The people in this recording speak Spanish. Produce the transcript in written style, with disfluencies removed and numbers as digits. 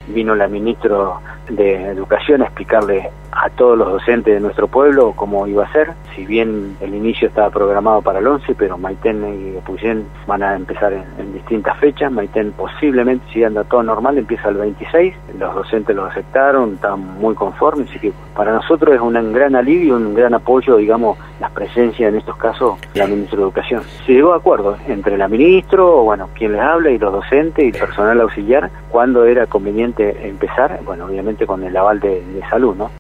vino la ministra de Educación a explicarle a todos los docentes de nuestro pueblo cómo iba a ser. Si bien el inicio estaba programado para el 11, pero Maitén y Epuyén van a empezar en distintas fechas. Maitén posiblemente, si anda todo normal, empieza el 26. Los docentes lo aceptaron, están muy conformes, así que para nosotros es un gran alivio, un gran apoyo, digamos, la presencia en estos casos de la ministra de Educación. Se llegó a acuerdo entre la ministra, bueno, quien les habla, y los docentes y personal auxiliar, cuando era conveniente empezar, bueno, obviamente con el aval de salud, ¿no?